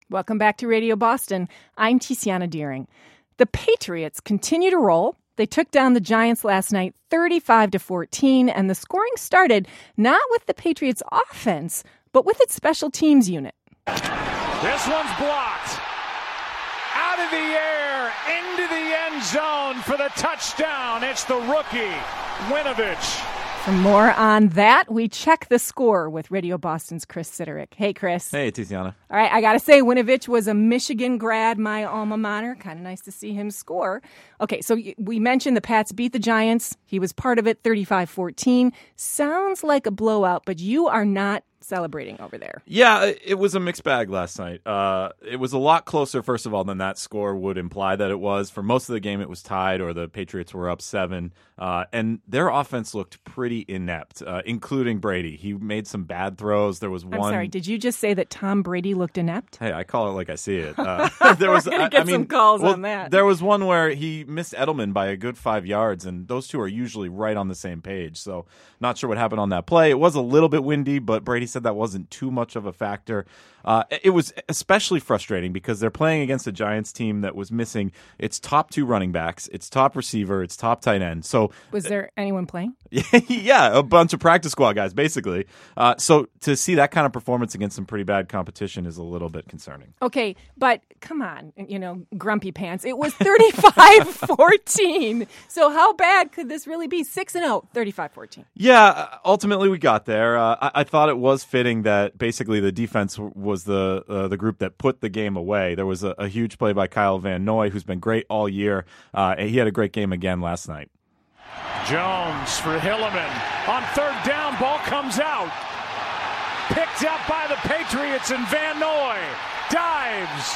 Welcome back to Radio Boston. I'm Tiziana Deering. The Patriots continue to roll. They took down the Giants last night 35-14, and the scoring started not with the Patriots' offense, but with its special teams unit. This one's blocked. Out of the air, into the end zone for the touchdown. It's the rookie, Winovich. For more on that, we check the score with Radio Boston's Chris Siderick. Hey, Chris. Hey, Tiziana. All right, I got to say, Winovich was a Michigan grad, my alma mater. Kind of nice to see him score. Okay, so we mentioned the Pats beat the Giants. He was part of it, 35-14. Sounds like a blowout, but you are not celebrating over there. Yeah, it was a mixed bag last night. It was a lot closer, first of all, than that score would imply that it was. For most of the game, it was tied, or the Patriots were up 7. And their offense looked pretty inept, including Brady. He made some bad throws. There was one. I'm sorry, did you just say that Tom Brady looked inept? Hey, I call it like I see it. There was. Some calls on that. There was one where he missed Edelman by a good 5 yards, and those two are usually right on the same page. So, not sure what happened on that play. It was a little bit windy, but Brady said that wasn't too much of a factor. It was especially frustrating because they're playing against a Giants team that was missing its top 2 running backs, its top receiver, its top tight end. So, was there anyone playing? Yeah, a bunch of practice squad guys, basically. So to see that kind of performance against some pretty bad competition is a little bit concerning. Okay, but come on, grumpy pants. It was 35-14. So how bad could this really be? 6-0, 35-14. Yeah, ultimately we got there. I thought it was fitting that basically the defense was the group that put the game away. There was a huge play by Kyle Van Noy, who's been great all year. And he had a great game again last night. Jones for Hilliman. On third down, ball comes out. Picked up by the Patriots, and Van Noy dives.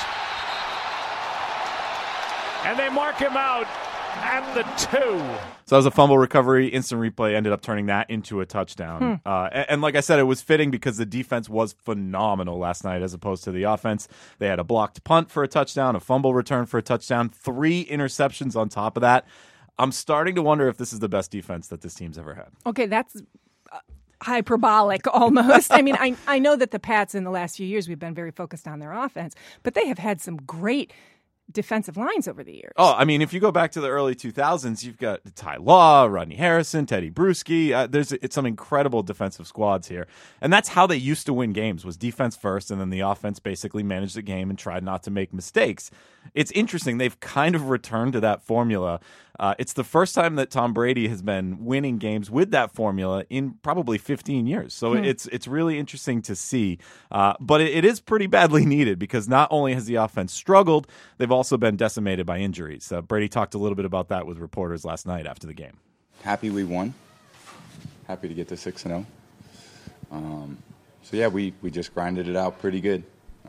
And they mark him out at the 2. So that was a fumble recovery. Instant replay ended up turning that into a touchdown. And like I said, it was fitting because the defense was phenomenal last night as opposed to the offense. They had a blocked punt for a touchdown, a fumble return for a touchdown, 3 interceptions on top of that. I'm starting to wonder if this is the best defense that this team's ever had. Okay, that's hyperbolic almost. I mean, I know that the Pats in the last few years, we've been very focused on their offense, but they have had some great defensive lines over the years. Oh, I mean, if you go back to the early 2000s, you've got Ty Law, Rodney Harrison, Teddy Bruschi. It's some incredible defensive squads here. And that's how they used to win games, was defense first, and then the offense basically managed the game and tried not to make mistakes. It's interesting. They've kind of returned to that formula. It's the first time that Tom Brady has been winning games with that formula in probably 15 years. So it's really interesting to see. But it is pretty badly needed because not only has the offense struggled, they've also been decimated by injuries. Brady talked a little bit about that with reporters last night after the game. Happy we won. Happy to get to 6-0. So, yeah, we just grinded it out pretty good.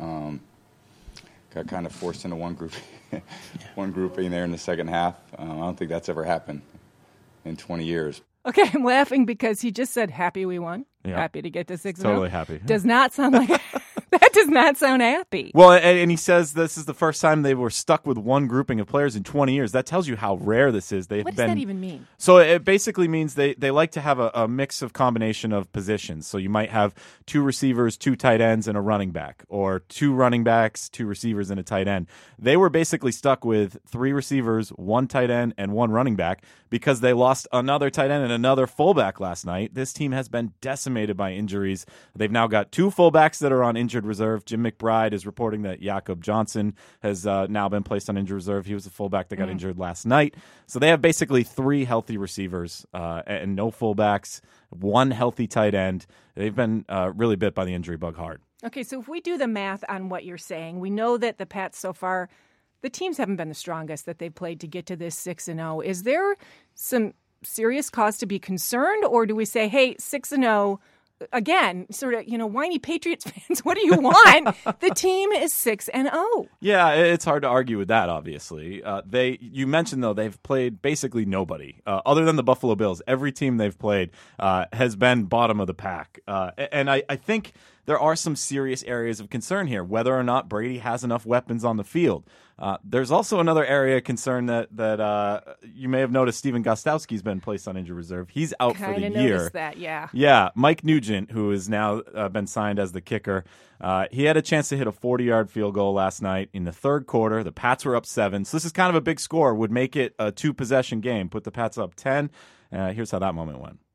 Got kind of forced into one grouping there in the second half. I don't think that's ever happened in 20 years. Okay, I'm laughing because he just said, happy we won. Yeah. Happy to get to 6-0. Totally happy. Does not sound like that does not sound happy. Well, and he says this is the first time they were stuck with one grouping of players in 20 years. That tells you how rare this is. What does that even mean? So it basically means they like to have a mix of combination of positions. So you might have 2 receivers, 2 tight ends, and a running back, or 2 running backs, 2 receivers, and a tight end. They were basically stuck with 3 receivers, 1 tight end, and 1 running back because they lost another tight end and another fullback last night. This team has been decimated by injuries. They've now got 2 fullbacks that are on injured reserve. Jim McBride is reporting that Jakob Johnson has now been placed on injured reserve. He was the fullback that got injured last night. So they have basically 3 healthy receivers and no fullbacks, 1 healthy tight end. They've been really bit by the injury bug hard. Okay, so if we do the math on what you're saying, we know that the Pats so far, the teams haven't been the strongest that they've played to get to this 6-0. Is there some serious cause to be concerned, or do we say, hey, 6-0, again, sort of, whiny Patriots fans, what do you want? The team is 6-0. Yeah, it's hard to argue with that, obviously. You mentioned, though, they've played basically nobody. Other than the Buffalo Bills, every team they've played has been bottom of the pack. And I think there are some serious areas of concern here, whether or not Brady has enough weapons on the field. There's also another area of concern that you may have noticed. Stephen Gostkowski's been placed on injured reserve. He's out for the year. Noticed that, yeah. Yeah, Mike Nugent, who has now been signed as the kicker, he had a chance to hit a 40-yard field goal last night in the third quarter. The Pats were up 7, so this is kind of a big score. Would make it a 2-possession game, put the Pats up 10. Here's how that moment went.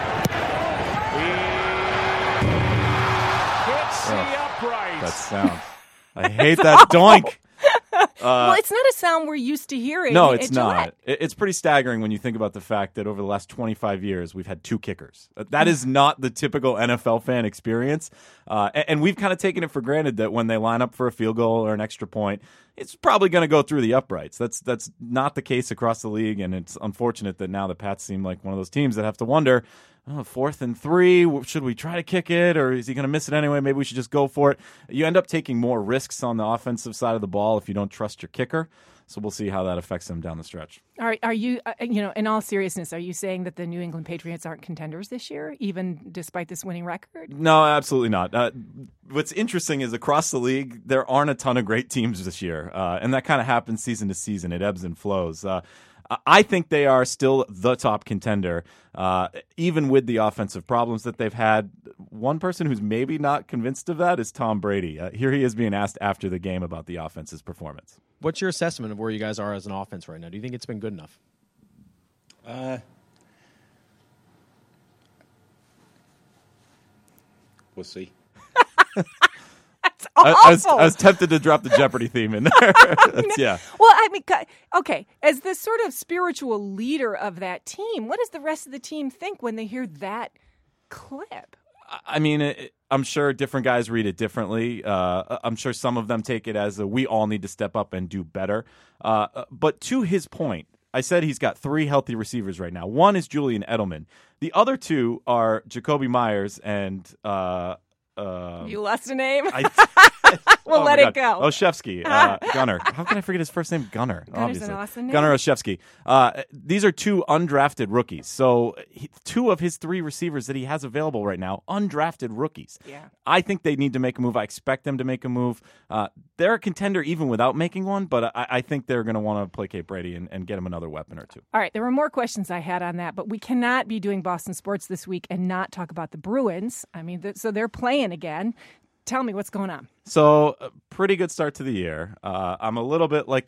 Hits the upright. That sound. I hate that doink. Well, it's not a sound we're used to hearing. No, it's not. It's pretty staggering when you think about the fact that over the last 25 years, we've had 2 kickers. That is not the typical NFL fan experience. And we've kind of taken it for granted that when they line up for a field goal or an extra point, it's probably going to go through the uprights. That's not the case across the league, and it's unfortunate that now the Pats seem like one of those teams that have to wonder, 4th and 3, should we try to kick it, or is he going to miss it anyway? Maybe we should just go for it. You end up taking more risks on the offensive side of the ball if you don't trust your kicker. So we'll see how that affects them down the stretch. All right, are you, in all seriousness, are you saying that the New England Patriots aren't contenders this year, even despite this winning record? No, absolutely not. What's interesting is across the league, there aren't a ton of great teams this year, and that kind of happens season to season. It ebbs and flows. I think they are still the top contender, even with the offensive problems that they've had. One person who's maybe not convinced of that is Tom Brady. Here he is being asked after the game about the offense's performance. What's your assessment of where you guys are as an offense right now? Do you think it's been good enough? We'll see. That's awful. I was tempted to drop the Jeopardy theme in there. Yeah. Well, I mean, okay, as the sort of spiritual leader of that team, what does the rest of the team think when they hear that clip? I mean, I'm sure different guys read it differently. I'm sure some of them take it as we all need to step up and do better. But to his point, I said he's got 3 healthy receivers right now. One is Julian Edelman. The other 2 are Jacoby Myers and you lost a name? We'll Oh let it go. Olszewski, Gunnar. How can I forget his first name? Gunnar. Gunner's Obviously. an awesome name. Gunnar Olszewski. These are 2 undrafted rookies. So 2 of his 3 receivers that he has available right now, undrafted rookies. Yeah. I think they need to make a move. I expect them to make a move. They're a contender even without making one, but I think they're going to want to placate Brady and get him another weapon or 2. All right, there were more questions I had on that, but we cannot be doing Boston sports this week and not talk about the Bruins. I mean, so they're playing again. Tell me what's going on. So, pretty good start to the year. I'm a little bit like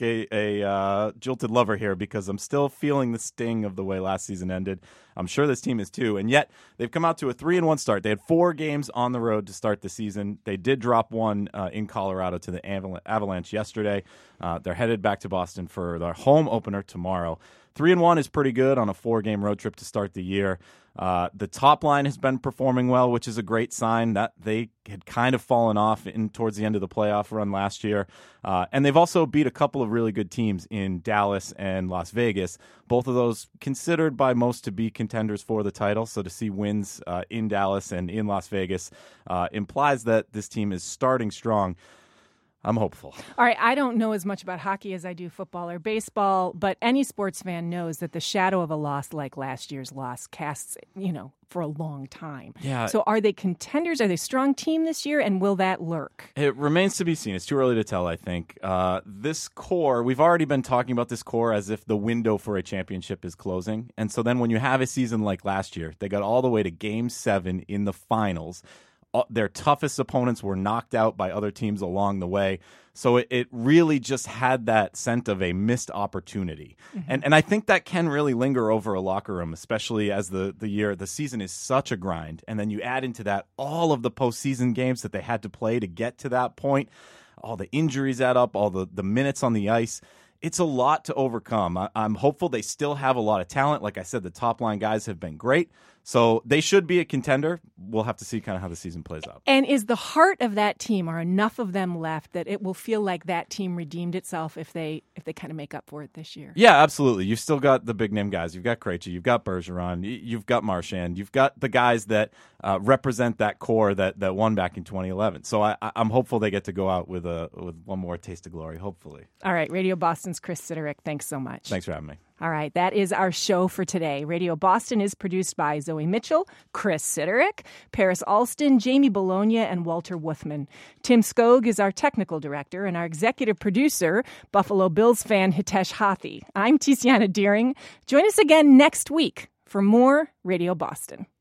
a jilted lover here because I'm still feeling the sting of the way last season ended. I'm sure this team is too. And yet, they've come out to a 3-1 start. They had 4 games on the road to start the season. They did drop one in Colorado to the Avalanche yesterday. They're headed back to Boston for their home opener tomorrow. 3-1 is pretty good on a 4-game road trip to start the year. The top line has been performing well, which is a great sign that they had kind of fallen off towards the end of the playoff run last year. And they've also beat a couple of really good teams in Dallas and Las Vegas, both of those considered by most to be contenders for the title. So to see wins in Dallas and in Las Vegas implies that this team is starting strong. I'm hopeful. All right, I don't know as much about hockey as I do football or baseball, but any sports fan knows that the shadow of a loss like last year's loss casts, for a long time. Yeah. So are they contenders? Are they a strong team this year, and will that lurk? It remains to be seen. It's too early to tell, I think. This core, we've already been talking about this core as if the window for a championship is closing. And so then when you have a season like last year, they got all the way to Game 7 in the finals. Their toughest opponents were knocked out by other teams along the way. So it really just had that scent of a missed opportunity. Mm-hmm. And I think that can really linger over a locker room, especially as the season is such a grind. And then you add into that all of the postseason games that they had to play to get to that point, all the injuries add up, all the minutes on the ice. It's a lot to overcome. I'm hopeful they still have a lot of talent. Like I said, the top line guys have been great. So they should be a contender. We'll have to see kind of how the season plays out. And is the heart of that team, are enough of them left that it will feel like that team redeemed itself if they kind of make up for it this year? Yeah, absolutely. You've still got the big name guys. You've got Krejci, you've got Bergeron, you've got Marchand, you've got the guys that represent that core that won back in 2011. So I'm hopeful they get to go out with one more taste of glory, hopefully. All right, Radio Boston's Chris Sidorick, thanks so much. Thanks for having me. All right, that is our show for today. Radio Boston is produced by Zoe Mitchell, Chris Siderick, Paris Alston, Jamie Bologna, and Walter Wuthman. Tim Skog is our technical director, and our executive producer, Buffalo Bills fan Hitesh Hathi. I'm Tiziana Deering. Join us again next week for more Radio Boston.